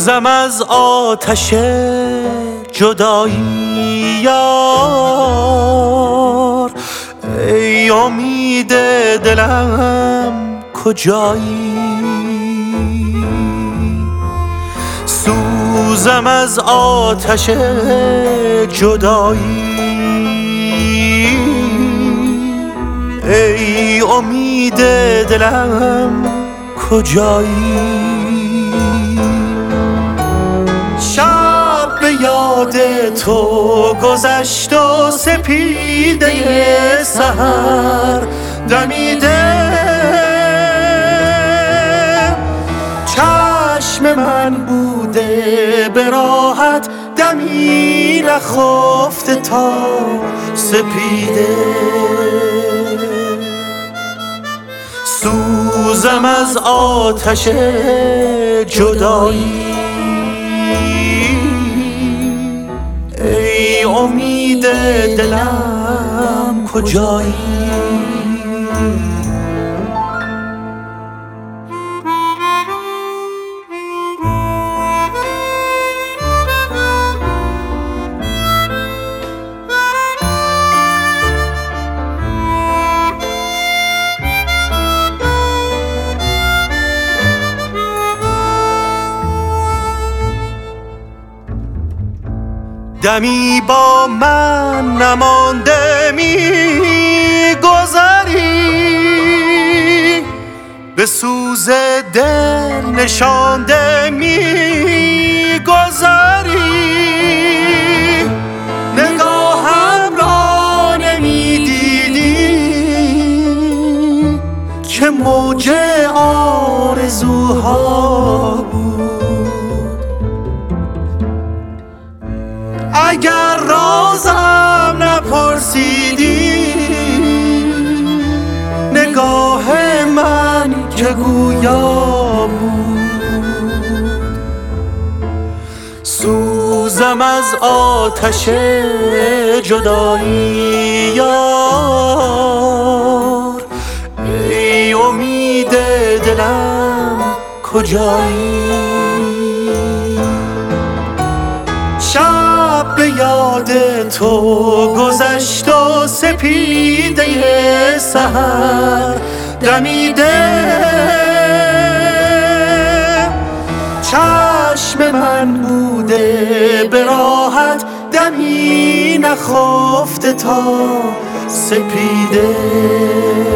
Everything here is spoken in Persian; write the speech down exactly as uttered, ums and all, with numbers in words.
سوزم از آتش جدایی یار، ای امید دلم کجایی؟ سوزم از آتش جدایی، ای امید دلم کجایی؟ شب به یاد تو گذشت و سپیده سحر دمیده، چشم من بوده به راحت دمی نخفته تا سپیده. سوزم از آتش جدایی، ای امید دلم کجایی؟ دمی با من نمانده می گذری، به سوز دل نشانده می گذری، نگاهم را نمی دیدی که موج آرزوها بود. اگر رازم نپرسیدی، نگاه من که گویا بود. سوزم از آتش جدایی یار، ای امید دلم کجایی؟ شب به یاد تو گذشت و سپیده سحر دمیده، چشم من بوده به راحت دمی نخفته تا سپیده.